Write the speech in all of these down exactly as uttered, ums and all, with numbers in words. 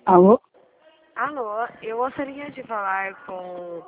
Alô? Alô, eu gostaria de falar com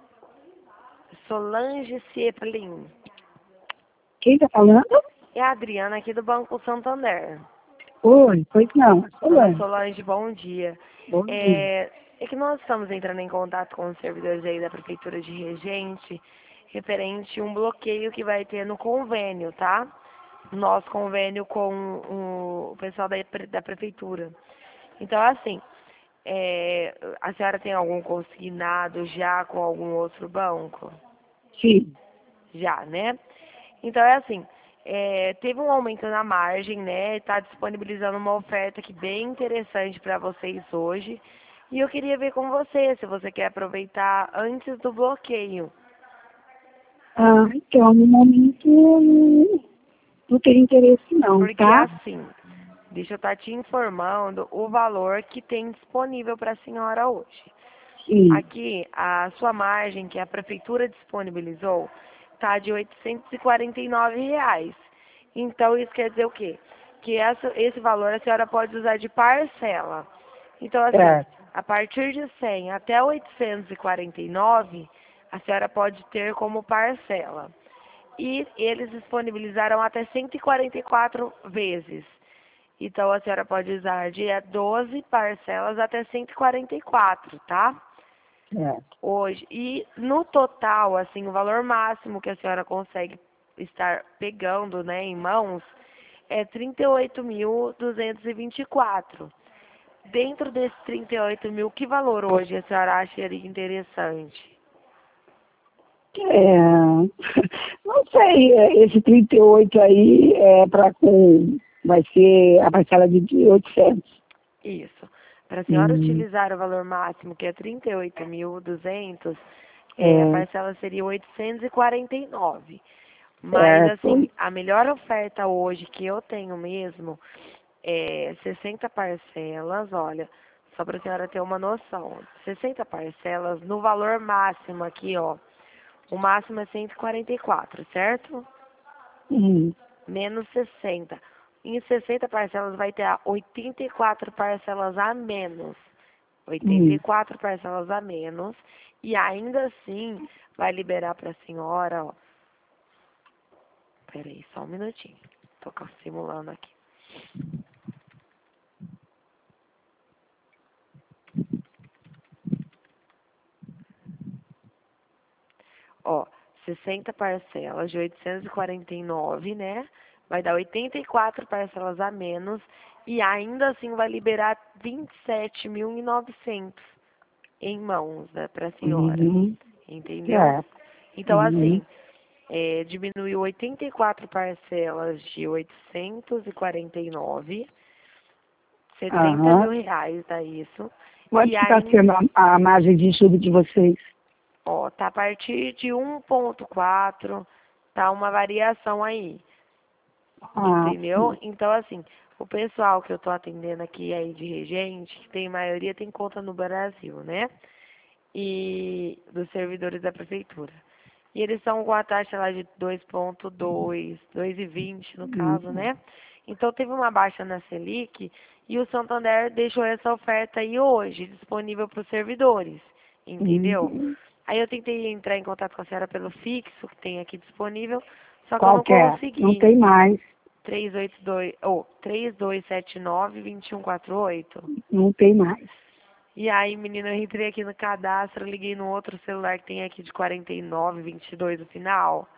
Solange Cieplin. Quem tá falando? É a Adriana aqui do Banco Santander. Oi, pois não. Dona Solange. Solange, bom dia. Bom dia. É, é que nós estamos entrando em contato com os servidores aí da Prefeitura de Regente, referente a um bloqueio que vai ter no convênio, tá? Nosso convênio com o, o pessoal da, da Prefeitura. Então, assim, é, a senhora tem algum consignado já com algum outro banco? Sim. Já, né? Então é assim, é, teve um aumento na margem, né? Está disponibilizando uma oferta aqui bem interessante para vocês hoje. E eu queria ver com você, se você quer aproveitar antes do bloqueio. Ah, então, no momento, não não tenho interesse não, Porque tá? assim, deixa eu estar te informando o valor que tem disponível para a senhora hoje. Sim. Aqui, a sua margem que a prefeitura disponibilizou está de oitocentos e quarenta e nove reais. Então, isso quer dizer o quê? Que essa, esse valor a senhora pode usar de parcela. Então, assim, Certo. a partir de cem até oitocentos e quarenta e nove, a senhora pode ter como parcela. E eles disponibilizaram até cento e quarenta e quatro vezes. Então, a senhora pode usar de doze parcelas até cento e quarenta e quatro, tá? Certo. Hoje. E no total, assim, o valor máximo que a senhora consegue estar pegando, né, em mãos é trinta e oito mil duzentos e vinte e quatro. Dentro desses trinta e oito mil, que valor hoje a senhora acharia interessante? É, não sei, é, esse trinta e oito aí é para com, vai ser a parcela de de oitocentos. Isso. Para a senhora Hum, utilizar o valor máximo, que é trinta e oito mil e duzentos, é, a é, parcela seria oitocentos e quarenta e nove. Mas, assim, certo. a melhor oferta hoje que eu tenho mesmo é sessenta parcelas, olha, só para a senhora ter uma noção. sessenta parcelas no valor máximo aqui, ó. O máximo é cento e quarenta e quatro, certo? Hum, Menos sessenta. Em sessenta parcelas vai ter a oitenta e quatro parcelas a menos. oitenta e hum. quatro parcelas a menos. E ainda assim vai liberar para a senhora, ó. Peraí, só um minutinho. Tô simulando aqui. Ó, sessenta parcelas de oitocentos e quarenta e nove, né? Vai dar oitenta e quatro parcelas a menos e ainda assim vai liberar vinte e sete mil e novecentos em mãos, né, para a senhora. Uhum, Entendeu? certo. Então, Uhum, assim, é, diminuiu oitenta e quatro parcelas de oitocentos e quarenta e nove, setenta aham. mil reais dá isso. Quanto E que está ainda, sendo a, a margem de juros de vocês? ó, tá a partir de um ponto quatro, tá uma variação aí. Ah, Entendeu? sim. Então, assim, o pessoal que eu tô atendendo aqui aí de regente, que tem maioria tem conta no Brasil, né? E dos servidores da prefeitura. E eles estão com a taxa lá de dois ponto dois, dois e vinte no caso, Uhum. né? Então teve uma baixa na Selic e o Santander deixou essa oferta aí hoje, disponível para os servidores, entendeu? Uhum. Aí eu tentei entrar em contato com a senhora pelo fixo que tem aqui disponível, só que eu Qual não que é? Não consegui. tem mais. três oito dois, ou três dois sete nove, dois um quatro oito. Não tem mais. E aí, menina, eu entrei aqui no cadastro, liguei no outro celular que tem aqui de quarenta e nove, vinte e dois no final.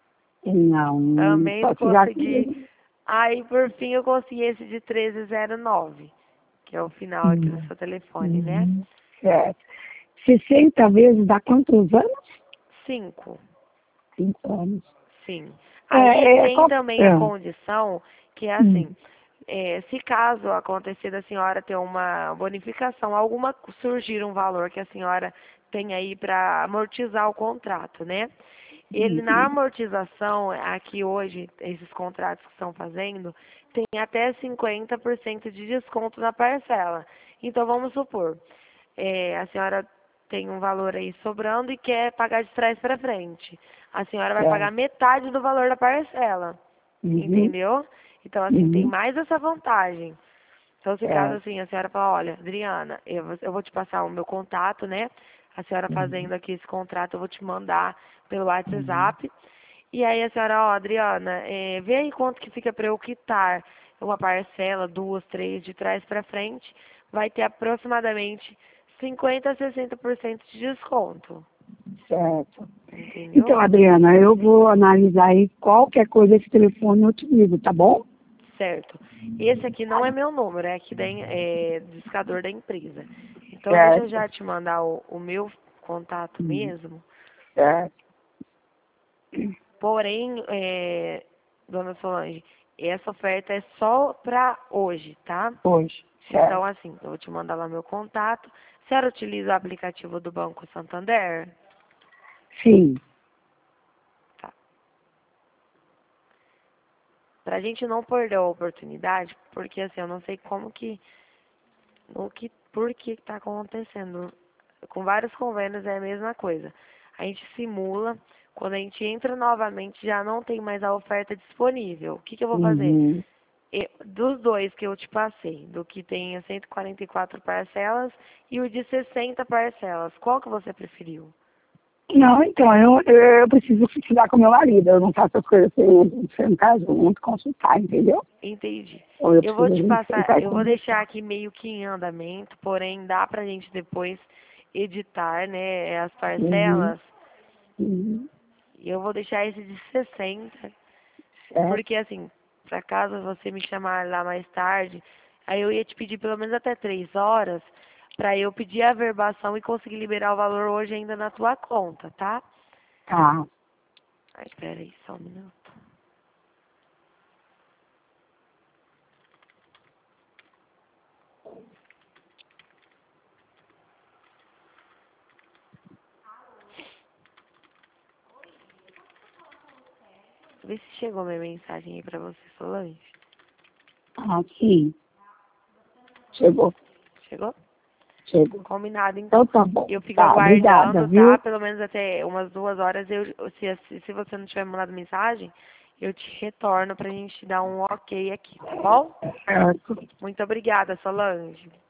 Não, Também só não se já consegui. Aí, por fim, eu consegui esse de treze zero nove, que é o final aqui do Hum. seu telefone, né? Uhum. Certo. sessenta vezes dá quantos anos? Cinco. Cinco anos. Sim. Aí É, é, tem qual, também a é. condição que é Hum. assim, é, se caso acontecer da senhora ter uma bonificação, alguma surgir um valor que a senhora tem aí para amortizar o contrato, né? Ele na Uhum. amortização, aqui hoje, esses contratos que estão fazendo, tem até cinquenta por cento de desconto na parcela. Então vamos supor, é, a senhora tem um valor aí sobrando e quer pagar de trás para frente. A senhora vai pagar Certo. metade do valor da parcela, Uhum. entendeu? Então, assim, tem Uhum. mais essa vantagem. Então, se É. caso assim, a senhora falar, olha, Adriana, eu, vou- eu vou te passar o meu contato, né? A senhora fazendo aqui esse contrato, eu vou te mandar pelo WhatsApp. E aí a senhora, ó, Adriana, é, vê aí quanto que fica para eu quitar uma parcela, duas, três, de trás para frente, vai ter aproximadamente cinquenta a sessenta por cento de desconto. Certo. Entendeu? Então, Adriana, eu vou analisar aí qualquer coisa esse telefone eu te ligo, tá bom? Certo. Esse aqui não é meu número, é aqui da, em- é, do discador da empresa. Então, deixa eu Certo. já te mandar o, o meu contato Uhum. mesmo. Certo. Porém, é, dona Solange, essa oferta é só para hoje, tá? Hoje. Então, Certo. assim, eu vou te mandar lá meu contato. A senhora utiliza o aplicativo do Banco Santander? Sim. Tá. Pra gente não perder a oportunidade, porque assim, eu não sei como que, o que, por que tá acontecendo. Com vários convênios é a mesma coisa. A gente simula, quando a gente entra novamente já não tem mais a oferta disponível. O que que eu vou fazer? Uhum. E- dos dois que eu te passei, do que tem cento e quarenta e quatro parcelas e o de sessenta parcelas, qual que você preferiu? Não, então, eu, eu preciso estudar com meu marido. Eu não faço as coisas sem, sem estar junto, consultar, entendeu? Entendi. Ou eu Eu vou preciso a te gente passar, sentar e eu vou deixar conversar. aqui meio que em andamento, porém dá pra gente depois editar, né, as Uhum. parcelas. Uhum. E eu vou deixar esse de sessenta, Certo. porque assim, pra caso você me chamar lá mais tarde, aí eu ia te pedir pelo menos até três horas pra eu pedir a verbação e conseguir liberar o valor hoje ainda na tua conta, tá? Tá. Ai, espera aí, só um minuto. Vê se chegou minha mensagem aí pra você, Solange. Ah, sim. Chegou. Chegou? Chegou. Combinado, então. Então tá bom. Eu fico Tá, obrigada, aguardando, tá? viu? Pelo menos até umas duas horas. Eu, se, se você não tiver mandado mensagem, eu te retorno pra gente dar um ok aqui, tá bom? Certo. Muito obrigada, Solange.